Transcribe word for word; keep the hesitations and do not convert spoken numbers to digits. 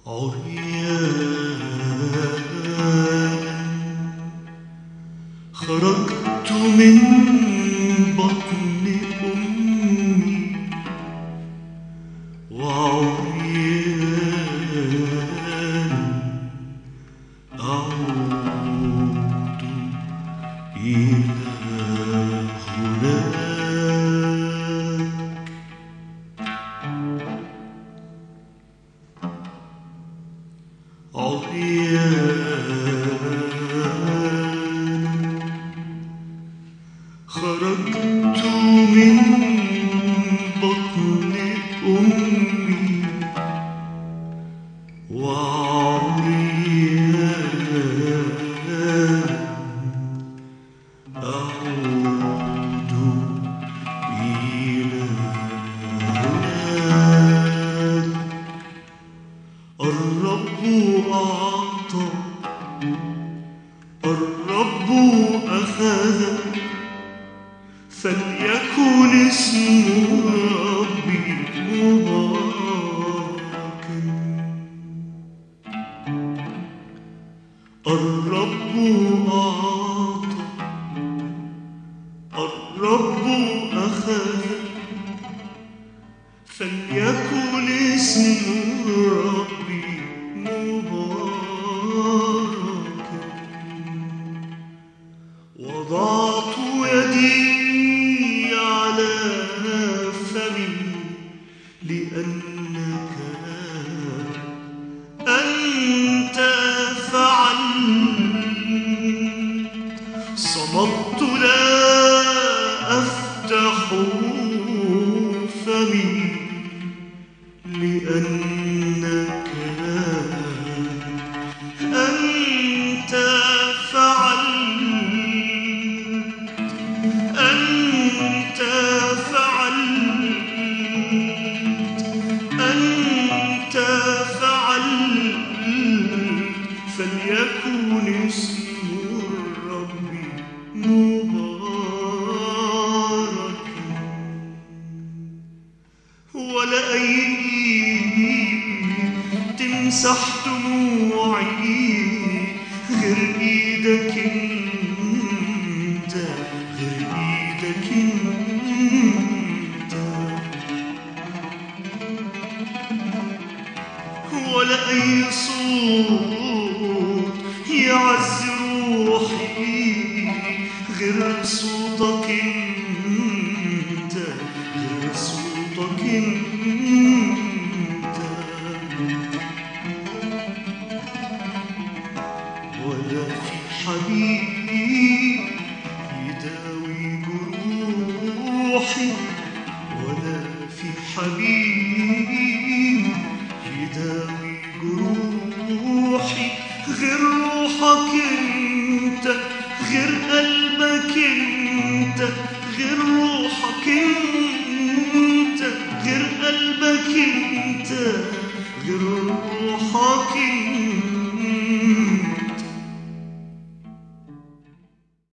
عريان خرجت من بطن أمي وعريان أعود إلى هناك. عريان خرجت من بطن أمي وعريان أعود إلى هناك. الرب أعطى الرب أخذ فليكن اسم ربي مباركا. الرب أعطى الرب أخذ فليكن اسم ربي مباركا. وضعت يدي على فمي لأنك أنت فعلت. صمت لا أفتح فمي لأنك أنت فعلت. أنت فعلت أنت فعلت فليكن اسم الرب مباركا. ولا أيدي تمسح دموعي غير إيدك انت، غير إيدك انت. ولا أي صوت يعز روحي غير صوتك انت، غير صوتك انت. ولا في حبيب يداوي جروحي، ولا في حبيب يداوي جروحي غير روحك انت، غير قلبك انت، غير روحك انت، غير قلبك انت، غير روحك